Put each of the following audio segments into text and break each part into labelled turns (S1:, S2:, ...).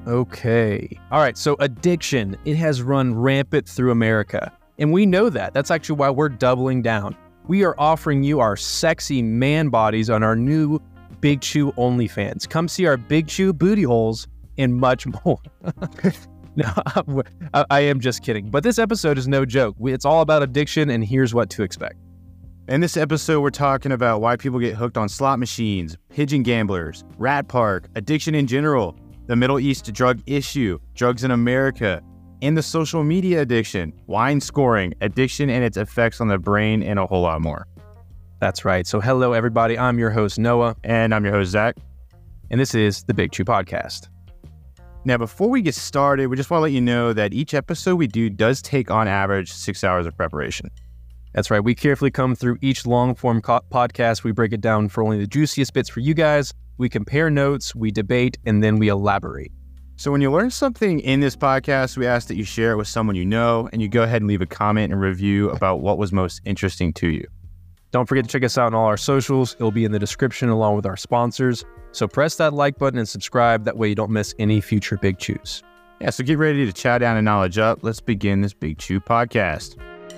S1: Okay. All right. So addiction, it has run rampant through America. And we know that. That's actually why we're doubling down. We are offering you our sexy man bodies on our new Big Chew OnlyFans. Come see our Big Chew booty holes and much more. No, I am just kidding. But this episode is no joke. It's all about addiction, and here's what to expect.
S2: In this episode, we're talking about why people get hooked on slot machines, pigeon gamblers, Rat Park, addiction in general, the Middle East drug issue, drugs in America, and the social media addiction, wine scoring, addiction and its effects on the brain, and a whole lot more.
S1: That's right. So hello, everybody. I'm your host, Noah.
S2: And I'm your host, Zach.
S1: And this is the Big Chew Podcast.
S2: Now, before we get started, we just want to let you know that each episode we do does take on average 6 hours of preparation.
S1: That's right. We carefully come through each long-form podcast. We break it down for only the juiciest bits for you guys. We compare notes, we debate, and then we elaborate.
S2: So when you learn something in this podcast, we ask that you share it with someone you know, and you go ahead and leave a comment and review about what was most interesting to you.
S1: Don't forget to check us out on all our socials. It'll be in the description along with our sponsors. So press that like button and subscribe. That way you don't miss any future Big Chews.
S2: Yeah, so get ready to chow down and knowledge up. Let's begin this Big Chew podcast.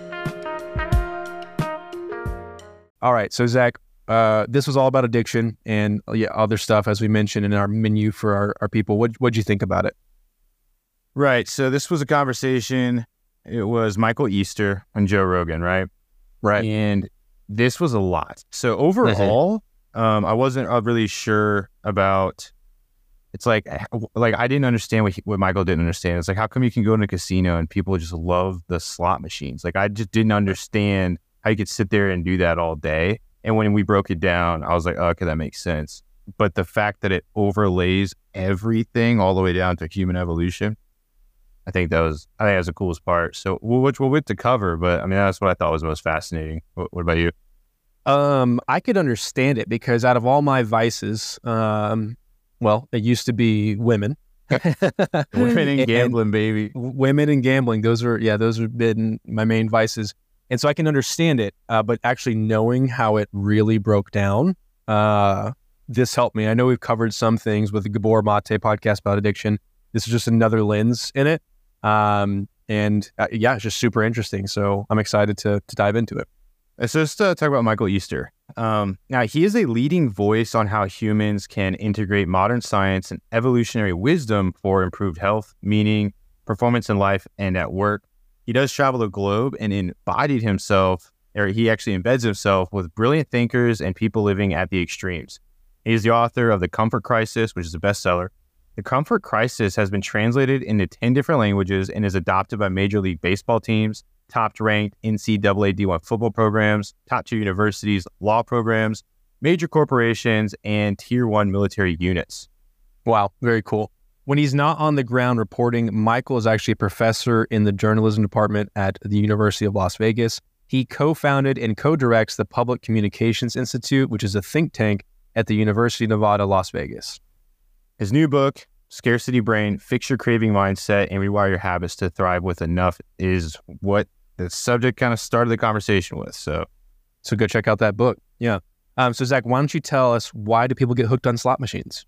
S1: All right, so Zach, this was all about addiction and other stuff, as we mentioned in our menu for our people. What'd you think about it?
S2: Right, so this was a conversation. It was Michael Easter on Joe Rogan, right?
S1: Right.
S2: And this was a lot. So overall, I wasn't really sure about. It's like I didn't understand what Michael didn't understand. It's like, how come you can go in a casino and people just love the slot machines? Like, I just didn't understand how you could sit there and do that all day. And when we broke it down, I was like, oh, okay, that makes sense. But the fact that it overlays everything all the way down to human evolution, I think that was the coolest part. So which we'll wait to cover, but I mean, that's what I thought was most fascinating. What about you?
S1: I could understand it because out of all my vices, well, it used to be women.
S2: Women and gambling, baby.
S1: Women and gambling. Those have been my main vices. And so I can understand it, but actually knowing how it really broke down, this helped me. I know we've covered some things with the Gabor Mate podcast about addiction. This is just another lens in it. It's just super interesting. So I'm excited to dive into it.
S2: So let's talk about Michael Easter. Now, he is a leading voice on how humans can integrate modern science and evolutionary wisdom for improved health, meaning, performance in life and at work. He does travel the globe and he actually embeds himself with brilliant thinkers and people living at the extremes. He's the author of The Comfort Crisis, which is a bestseller. The Comfort Crisis has been translated into 10 different languages and is adopted by Major League Baseball teams, top-ranked NCAA D1 football programs, top-tier universities, law programs, major corporations, and Tier 1 military units.
S1: Wow, very cool. When he's not on the ground reporting, Michael is actually a professor in the journalism department at the University of Las Vegas. He co-founded and co-directs the Public Communications Institute, which is a think tank at the University of Nevada, Las Vegas.
S2: His new book, Scarcity Brain, Fix Your Craving Mindset and Rewire Your Habits to Thrive with Enough, is what the subject kind of started the conversation with. So
S1: go check out that book. Yeah. So Zach, why don't you tell us, why do people get hooked on slot machines?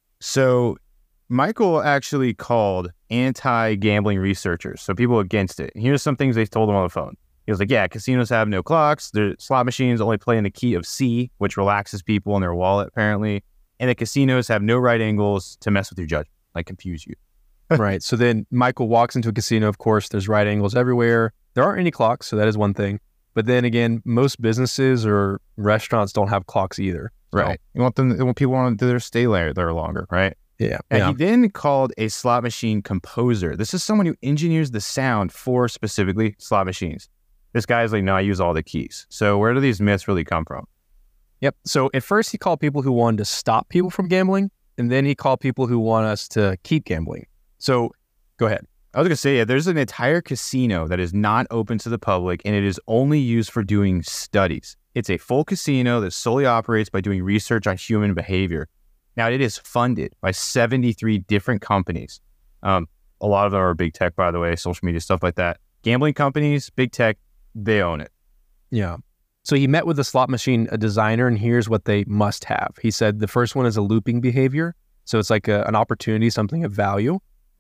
S2: So Michael actually called anti-gambling researchers, so people against it. And here's some things they told him on the phone. He was like, yeah, casinos have no clocks. Their slot machines only play in the key of C, which relaxes people in their wallet, apparently. And the casinos have no right angles to mess with your judgment, like confuse you.
S1: Right. So then Michael walks into a casino. Of course, there's right angles everywhere. There aren't any clocks, so that is one thing. But then again, most businesses or restaurants don't have clocks either. So.
S2: Right. You want people want to stay there longer, right?
S1: Yeah.
S2: And he then called a slot machine composer. This is someone who engineers the sound for specifically slot machines. This guy's like, no, I use all the keys. So where do these myths really come from?
S1: Yep. So at first he called people who wanted to stop people from gambling, and then he called people who want us to keep gambling. So go ahead.
S2: I was going to say, there's an entire casino that is not open to the public, and it is only used for doing studies. It's a full casino that solely operates by doing research on human behavior. Now, it is funded by 73 different companies. A lot of them are big tech, by the way, social media, stuff like that. Gambling companies, big tech, they own it.
S1: Yeah. So he met with a slot machine, a designer, and here's what they must have. He said the first one is a looping behavior. So it's like an opportunity, something of value.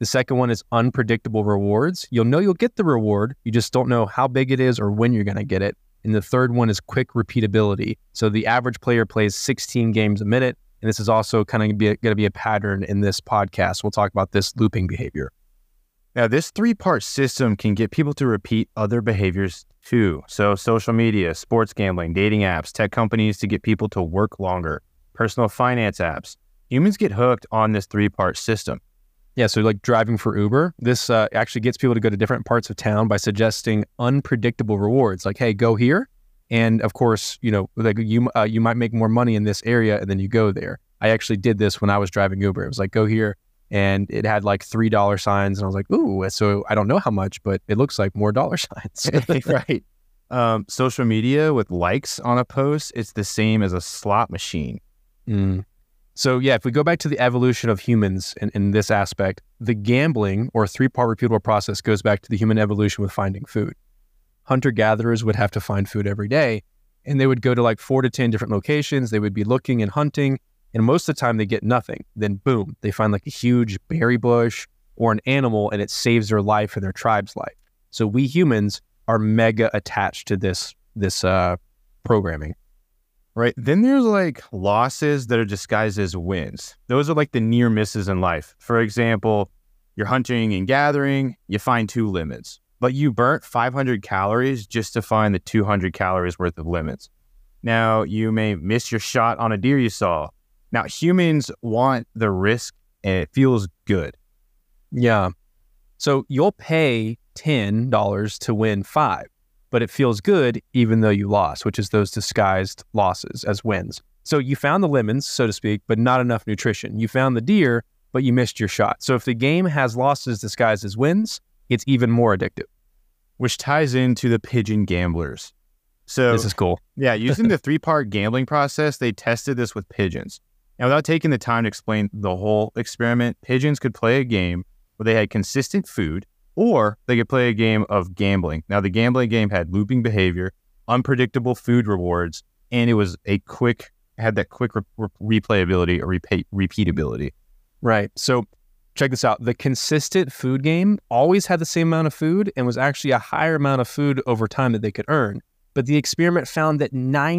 S1: The second one is unpredictable rewards. You'll know you'll get the reward. You just don't know how big it is or when you're going to get it. And the third one is quick repeatability. So the average player plays 16 games a minute. And this is also kind of going to be a pattern in this podcast. We'll talk about this looping behavior.
S2: Now, this 3-part system can get people to repeat other behaviors too. So social media, sports gambling, dating apps, tech companies to get people to work longer, personal finance apps. Humans get hooked on this 3-part system.
S1: Yeah, so like driving for Uber, this actually gets people to go to different parts of town by suggesting unpredictable rewards. Like, hey, go here. And of course, like you might make more money in this area and then you go there. I actually did this when I was driving Uber. It was like, go here. And it had like $3 signs. And I was like, ooh, so I don't know how much, but it looks like more dollar signs.
S2: Right. Social media with likes on a post, it's the same as a slot machine.
S1: So yeah, if we go back to the evolution of humans in this aspect, the gambling or 3-part repeatable process goes back to the human evolution with finding food. Hunter-gatherers would have to find food every day, and they would go to like 4 to 10 different locations. They would be looking and hunting, and most of the time they get nothing. Then boom, they find like a huge berry bush or an animal, and it saves their life and their tribe's life. So we humans are mega attached to this programming.
S2: Right. Then there's like losses that are disguised as wins. Those are like the near misses in life. For example, you're hunting and gathering, you find 2 lemons, but you burnt 500 calories just to find the 200 calories worth of lemons. Now, you may miss your shot on a deer you saw. Now, humans want the risk and it feels good.
S1: Yeah. So you'll pay $10 to win 5. But it feels good even though you lost, which is those disguised losses as wins. So you found the lemons, so to speak, but not enough nutrition. You found the deer, but you missed your shot. So if the game has losses disguised as wins, it's even more addictive.
S2: Which ties into the pigeon gamblers. So
S1: this is cool.
S2: Yeah, using the 3-part gambling process, they tested this with pigeons. Now, without taking the time to explain the whole experiment, pigeons could play a game where they had consistent food, or they could play a game of gambling. Now, the gambling game had looping behavior, unpredictable food rewards, and it was had that quick replayability or repeatability.
S1: Right. So check this out. The consistent food game always had the same amount of food and was actually a higher amount of food over time that they could earn. But the experiment found that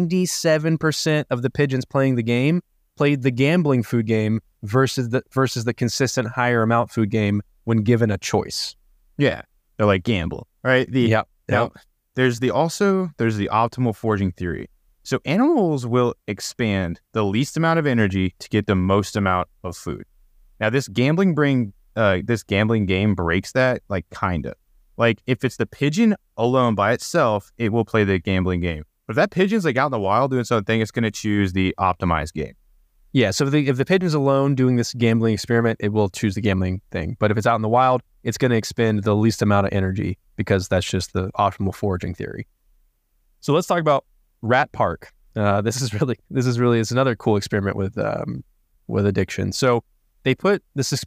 S1: 97% of the pigeons playing the game played the gambling food game versus the consistent higher amount food game when given a choice.
S2: Yeah, they're like gamble, right? Now, there's the optimal foraging theory. So animals will expand the least amount of energy to get the most amount of food. Now, this gambling game breaks that, like, kinda. Like, if it's the pigeon alone by itself, it will play the gambling game. But if that pigeon's like out in the wild doing something, it's going to choose the optimized game.
S1: Yeah, so if the pigeon's alone doing this gambling experiment, it will choose the gambling thing. But if it's out in the wild, it's going to expend the least amount of energy because that's just the optimal foraging theory. So let's talk about Rat Park. This is it's another cool experiment with addiction. So they put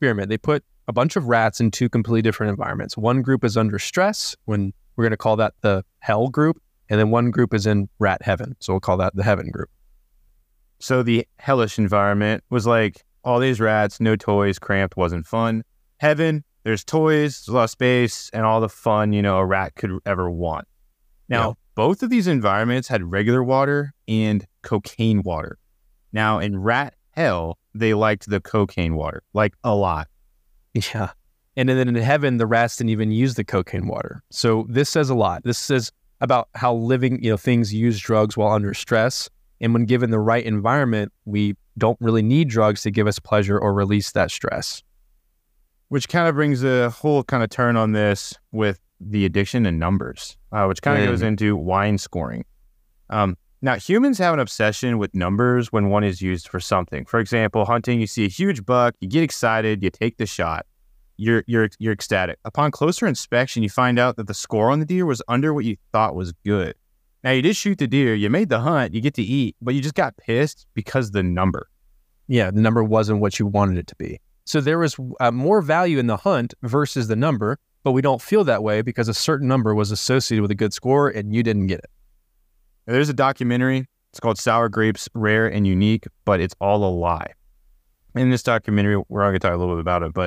S1: a bunch of rats in 2 completely different environments. One group is under stress, when we're going to call that the hell group, and then one group is in rat heaven. So we'll call that the heaven group.
S2: So the hellish environment was like all these rats, no toys, cramped, wasn't fun. Heaven, there's toys, there's a lot of space, and all the fun, a rat could ever want. Now, both of these environments had regular water and cocaine water. Now, in rat hell, they liked the cocaine water, like a lot.
S1: Yeah. And then in heaven, the rats didn't even use the cocaine water. So this says a lot. This says about how living, things use drugs while under stress. And when given the right environment, we don't really need drugs to give us pleasure or release that stress.
S2: Which kind of brings a whole kind of turn on this with the addiction and numbers, which kind of goes into wine scoring. Now, humans have an obsession with numbers when one is used for something. For example, hunting, you see a huge buck, you get excited, you take the shot, you're ecstatic. Upon closer inspection, you find out that the score on the deer was under what you thought was good. Now, you did shoot the deer, you made the hunt, you get to eat, but you just got pissed because the number.
S1: Yeah, the number wasn't what you wanted it to be. So there was more value in the hunt versus the number, but we don't feel that way because a certain number was associated with a good score and you didn't get it.
S2: Now, there's a documentary. It's called Sour Grapes, Rare and Unique, but it's all a lie. In this documentary, we're going to talk a little bit about it, but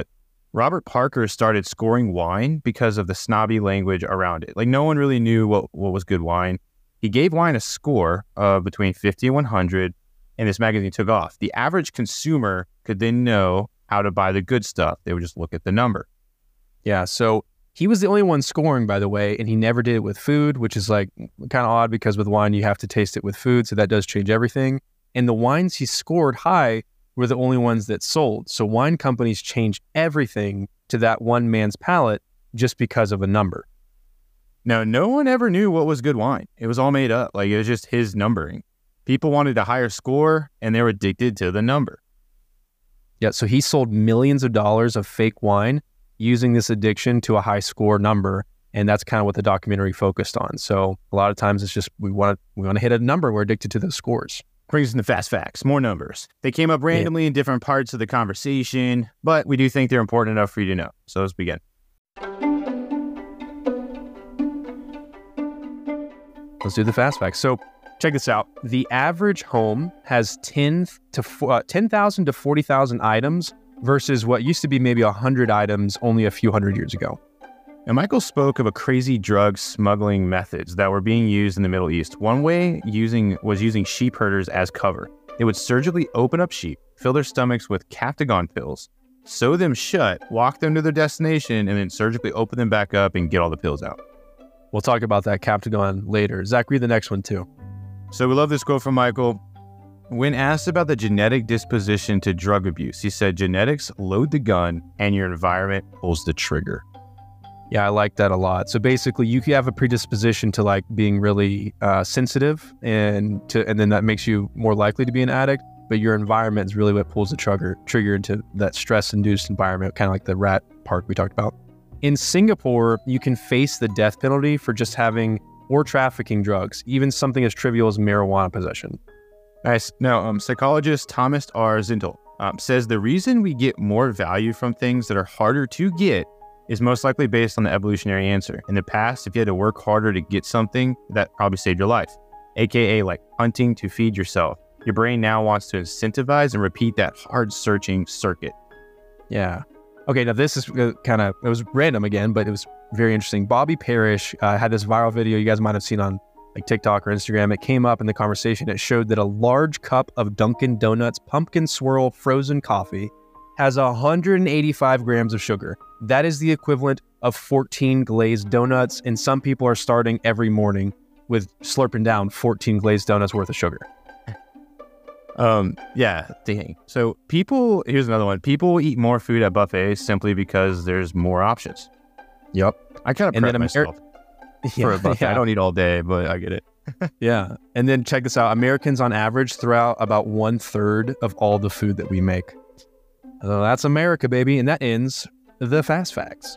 S2: Robert Parker started scoring wine because of the snobby language around it. Like, no one really knew what was good wine. He gave wine a score of between 50 and 100, and this magazine took off. The average consumer could then know how to buy the good stuff. They would just look at the number.
S1: Yeah, so he was the only one scoring, by the way, and he never did it with food, which is like kind of odd because with wine, you have to taste it with food, so that does change everything. And the wines he scored high were the only ones that sold. So wine companies change everything to that one man's palate just because of a number.
S2: Now, no one ever knew what was good wine. It was all made up. Like, it was just his numbering. People wanted a higher score, and they were addicted to the number.
S1: Yeah, so he sold millions of dollars of fake wine using this addiction to a high score number, and that's kind of what the documentary focused on. So a lot of times it's just we want to hit a number. We're addicted to those scores.
S2: Brings us into fast facts, more numbers. They came up randomly in different parts of the conversation, but we do think they're important enough for you to know. So let's begin.
S1: Let's do the fast facts. So check this out. The average home has 10,000 to 40,000 items versus what used to be maybe 100 items only a few hundred years ago.
S2: And Michael spoke of a crazy drug smuggling methods that were being used in the Middle East. One way was using sheep herders as cover. They would surgically open up sheep, fill their stomachs with Captagon pills, sew them shut, walk them to their destination, and then surgically open them back up and get all the pills out.
S1: We'll talk about that Captagon later. Zach, read the next one too.
S2: So we love this quote from Michael. When asked about the genetic disposition to drug abuse, he said, genetics load the gun and your environment pulls the trigger.
S1: Yeah, I like that a lot. So basically, you have a predisposition to like being really sensitive, and then that makes you more likely to be an addict. But your environment is really what pulls the trigger into that stress-induced environment, kind of like the rat park we talked about. In Singapore, you can face the death penalty for just having or trafficking drugs, even something as trivial as marijuana possession.
S2: Nice. Now, psychologist Thomas R. Zintel says the reason we get more value from things that are harder to get is most likely based on the evolutionary answer. In the past, if you had to work harder to get something, that probably saved your life, aka like hunting to feed yourself. Your brain now wants to incentivize and repeat that hard searching circuit.
S1: Yeah. Okay, now this is it was random again, but it was very interesting. Bobby Parrish had this viral video you guys might have seen on like TikTok or Instagram. It came up in the conversation. It showed that a large cup of Dunkin' Donuts pumpkin swirl frozen coffee has 185 grams of sugar. That is the equivalent of 14 glazed donuts, and some people are starting every morning with slurping down 14 glazed donuts worth of sugar.
S2: Yeah, dang. So here's another one. People eat more food at buffets simply because there's more options.
S1: Yep.
S2: I kind of prep myself for a buffet. Yeah. I don't eat all day, but I get it.
S1: Yeah. And then check this out. Americans on average throw out about 1/3 of all the food that we make. So that's America, baby. And that ends the fast facts.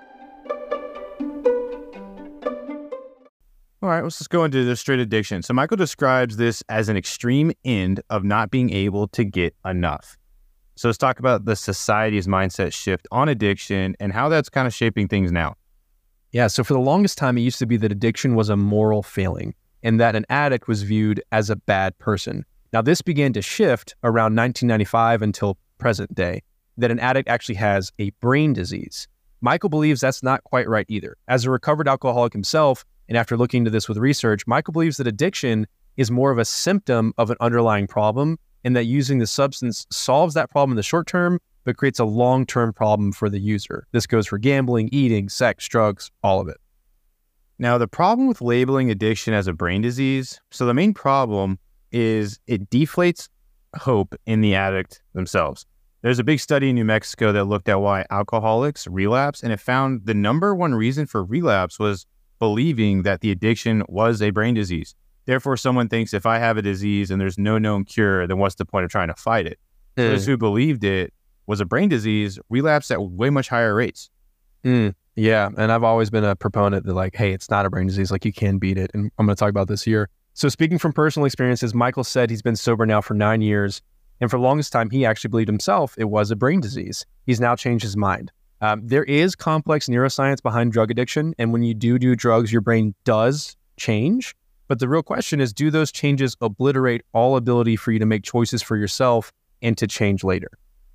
S2: All right, let's just go into the straight addiction. So Michael describes this as an extreme end of not being able to get enough. So let's talk about the society's mindset shift on addiction and how that's kind of shaping things now.
S1: Yeah, so for the longest time, it used to be that addiction was a moral failing and that an addict was viewed as a bad person. Now, this began to shift around 1995 until present day, that an addict actually has a brain disease. Michael believes that's not quite right either. As a recovered alcoholic himself, and after looking into this with research, Michael believes that addiction is more of a symptom of an underlying problem, and that using the substance solves that problem in the short term, but creates a long-term problem for the user. This goes for gambling, eating, sex, drugs, all of it.
S2: Now, the problem with labeling addiction as a brain disease, so the main problem is it deflates hope in the addict themselves. There's a big study in New Mexico that looked at why alcoholics relapse, and it found the number one reason for relapse was believing that the addiction was a brain disease. Therefore, someone thinks if I have a disease and there's no known cure, then what's the point of trying to fight it? Those who believed it was a brain disease relapsed at way much higher rates.
S1: Yeah, and I've always been a proponent that like, hey, it's not a brain disease, like you can beat it. And I'm going to talk about this here. So speaking from personal experiences, Michael said he's been sober now for 9 years. And for the longest time, he actually believed himself it was a brain disease. He's now changed his mind. There is complex neuroscience behind drug addiction. And when you do drugs, your brain does change. But the real question is, do those changes obliterate all ability for you to make choices for yourself and to change later?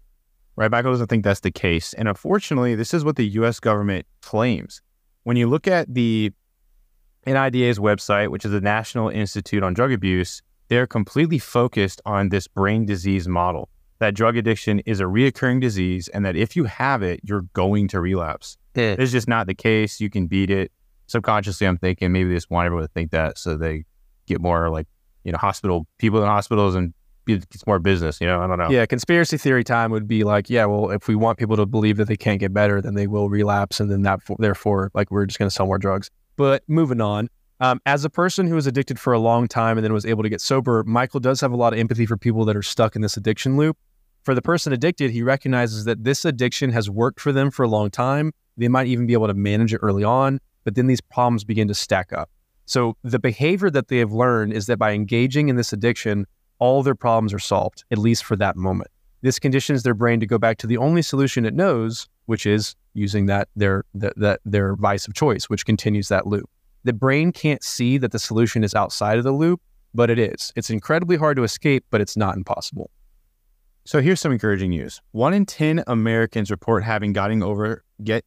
S2: right? Michael doesn't think that's the case. And unfortunately, this is what the U.S. government claims. When you look at the NIDA's website, which is the National Institute on Drug Abuse, they're completely focused on this brain disease model, that drug addiction is a reoccurring disease and that if you have it, you're going to relapse. It's just not the case. You can beat it. Subconsciously, I'm thinking maybe they just want everyone to think that so they get more like, people in hospitals and it's more business, I don't know.
S1: Yeah, conspiracy theory time would be like, yeah, well, if we want people to believe that they can't get better, then they will relapse and then therefore, like, we're just going to sell more drugs. But moving on, as a person who was addicted for a long time and then was able to get sober, Michael does have a lot of empathy for people that are stuck in this addiction loop. For the person addicted, he recognizes that this addiction has worked for them for a long time. They might even be able to manage it early on, but then these problems begin to stack up. So the behavior that they have learned is that by engaging in this addiction, all their problems are solved, at least for that moment. This conditions their brain to go back to the only solution it knows, which is using their vice of choice, which continues that loop. The brain can't see that the solution is outside of the loop, but it is. It's incredibly hard to escape, but it's not impossible.
S2: So here's some encouraging news. 1 in 10 Americans report having gotten over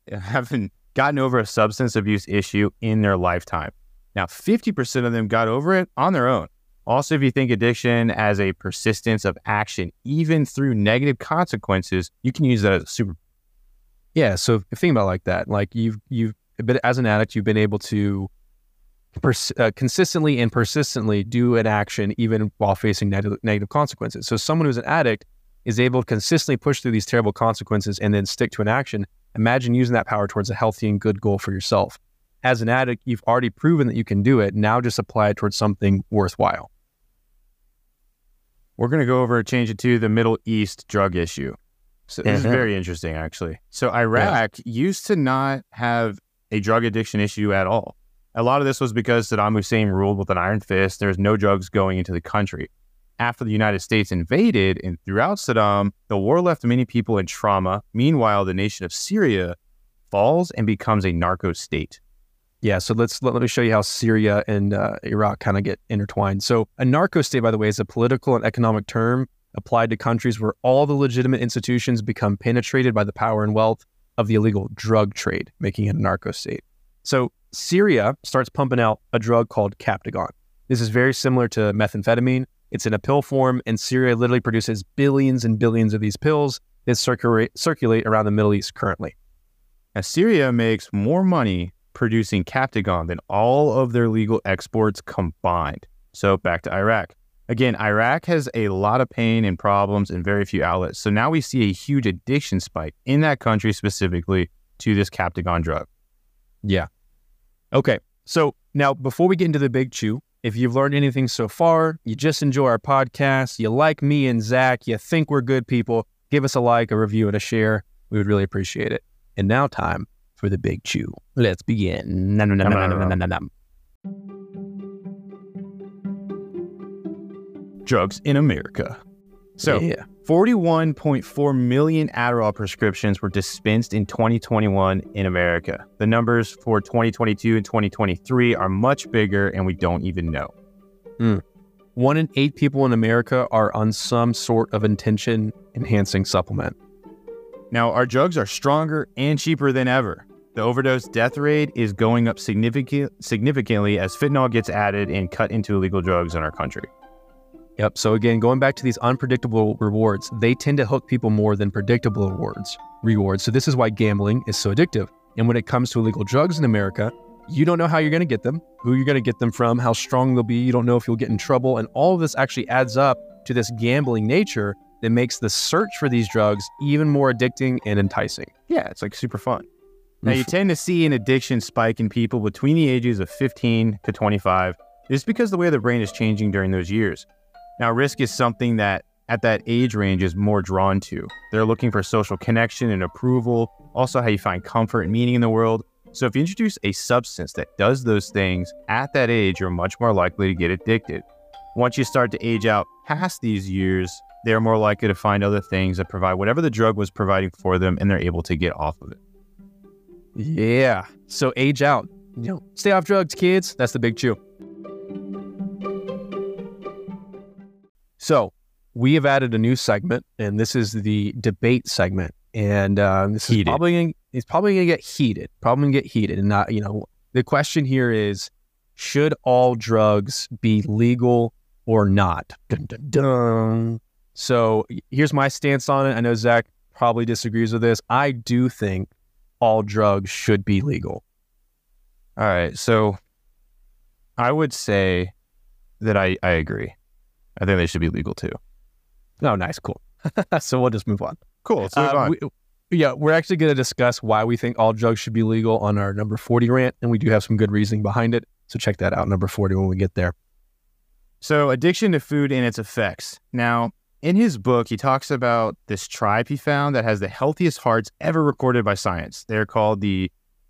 S2: a substance abuse issue in their lifetime. Now, 50% of them got over it on their own. Also, if you think addiction as a persistence of action, even through negative consequences, you can use that as a super.
S1: Yeah. So if you think about it like that, like you've been, as an addict, you've been able to consistently and persistently do an action even while facing negative consequences. So someone who's an addict is able to consistently push through these terrible consequences and then stick to an action. Imagine using that power towards a healthy and good goal for yourself. As an addict, you've already proven that you can do it. Now just apply it towards something worthwhile.
S2: We're going to change it to the Middle East drug issue. So this is very interesting, actually. So Iraq used to not have a drug addiction issue at all. A lot of this was because Saddam Hussein ruled with an iron fist. There's no drugs going into the country. After the United States invaded and throughout Saddam, the war left many people in trauma. Meanwhile, the nation of Syria falls and becomes a narco state.
S1: Yeah, so let me show you how Syria and Iraq kind of get intertwined. So a narco state, by the way, is a political and economic term applied to countries where all the legitimate institutions become penetrated by the power and wealth of the illegal drug trade, making it a narco state. So Syria starts pumping out a drug called Captagon. This is very similar to methamphetamine. It's in a pill form, and Syria literally produces billions and billions of these pills that circulate around the Middle East currently.
S2: Now, Syria makes more money producing Captagon than all of their legal exports combined. So back to Iraq. Again, Iraq has a lot of pain and problems and very few outlets. So now we see a huge addiction spike in that country specifically to this Captagon drug.
S1: Yeah. Okay. So now before we get into the big chew, if you've learned anything so far, you just enjoy our podcast, you like me and Zach, you think we're good people, give us a like, a review, and a share. We would really appreciate it. And now time for the big chew. Let's begin.
S2: Drugs in America. So 41.4 million Adderall prescriptions were dispensed in 2021 in America. The numbers for 2022 and 2023 are much bigger, and we don't even know.
S1: 1 in 8 people in America are on some sort of attention-enhancing supplement.
S2: Now, our drugs are stronger and cheaper than ever. The overdose death rate is going up significantly as fentanyl gets added and cut into illegal drugs in our country.
S1: Yep. So again, going back to these unpredictable rewards, they tend to hook people more than predictable rewards. So this is why gambling is so addictive. And when it comes to illegal drugs in America, you don't know how you're going to get them, who you're going to get them from, how strong they'll be. You don't know if you'll get in trouble. And all of this actually adds up to this gambling nature that makes the search for these drugs even more addicting and enticing.
S2: Yeah, it's like super fun. Now, you tend to see an addiction spike in people between the ages of 15 to 25. This is because the way the brain is changing during those years. Now, risk is something that at that age range is more drawn to. They're looking for social connection and approval, also how you find comfort and meaning in the world. So if you introduce a substance that does those things at that age, you're much more likely to get addicted. Once you start to age out past these years, they're more likely to find other things that provide whatever the drug was providing for them, and they're able to get off of it.
S1: Yeah. So age out. Stay off drugs, kids. That's the big chew. So we have added a new segment, and this is the debate segment. And this is it's probably gonna get heated. And not, the question here is, should all drugs be legal or not? Dun, dun, dun. So here's my stance on it. I know Zach probably disagrees with this. I do think all drugs should be legal.
S2: All right. So I would say that I agree. I think they should be legal too.
S1: Oh, nice. Cool. So we'll just move on.
S2: Cool. Let's move on.
S1: We're actually going to discuss why we think all drugs should be legal on our number 40 rant, and we do have some good reasoning behind it. So check that out, number 40, when we get there.
S2: So addiction to food and its effects. Now, in his book, he talks about this tribe he found that has the healthiest hearts ever recorded by science. They're called the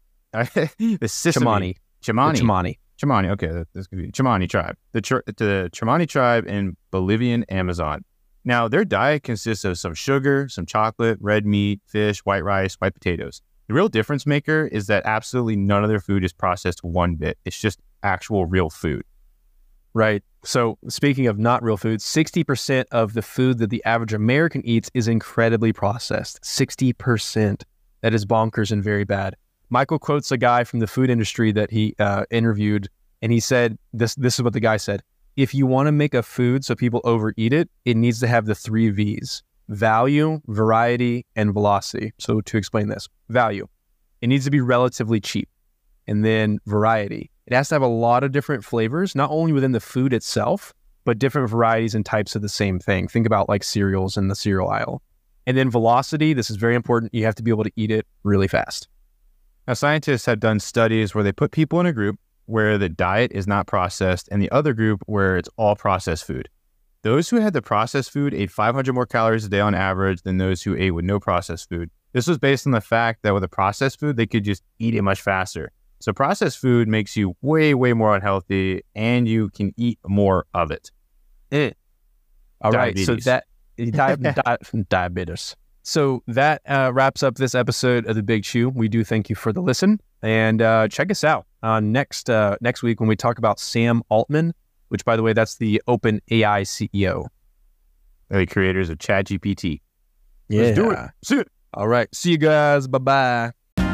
S1: Tsimane.
S2: Tsimane. Okay, this could be Tsimane tribe. The Tsimane tribe in Bolivian Amazon. Now, their diet consists of some sugar, some chocolate, red meat, fish, white rice, white potatoes. The real difference maker is that absolutely none of their food is processed one bit. It's just actual real food.
S1: Right. So speaking of not real food, 60% of the food that the average American eats is incredibly processed. 60%. That is bonkers and very bad. Michael quotes a guy from the food industry that he interviewed, and he said, this is what the guy said. If you want to make a food so people overeat it, it needs to have the 3 V's: value, variety, and velocity. So to explain this, value, it needs to be relatively cheap. And then variety, it has to have a lot of different flavors, not only within the food itself, but different varieties and types of the same thing. Think about like cereals in the cereal aisle. And then velocity, this is very important. You have to be able to eat it really fast.
S2: Now, scientists have done studies where they put people in a group where the diet is not processed and the other group where it's all processed food. Those who had the processed food ate 500 more calories a day on average than those who ate with no processed food. This was based on the fact that with a processed food, they could just eat it much faster. So processed food makes you way, way more unhealthy, and you can eat more of it.
S1: All diabetes. Right, so that diabetes. So that wraps up this episode of The Big Chew. We do thank you for the listen, and check us out next week when we talk about Sam Altman, which, by the way, that's the OpenAI CEO.
S2: The creators of ChatGPT.
S1: Yeah.
S2: Let's do it. See it.
S1: All right. See you guys. Bye-bye.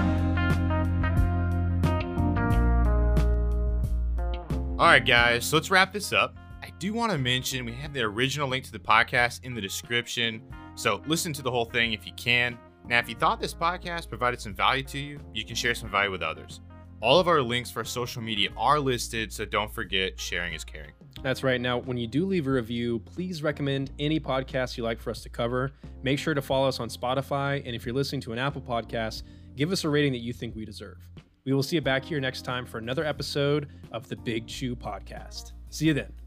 S3: All right, guys, so let's wrap this up. I do want to mention we have the original link to the podcast in the description, so listen to the whole thing if you can. Now, if you thought this podcast provided some value to you, you can share some value with others. All of our links for social media are listed, so don't forget, sharing is caring.
S4: That's right. Now, when you do leave a review, please recommend any podcast you like for us to cover. Make sure to follow us on Spotify, and if you're listening to an Apple podcast, give us a rating that you think we deserve. We will see you back here next time for another episode of the Big Chew Podcast. See you then.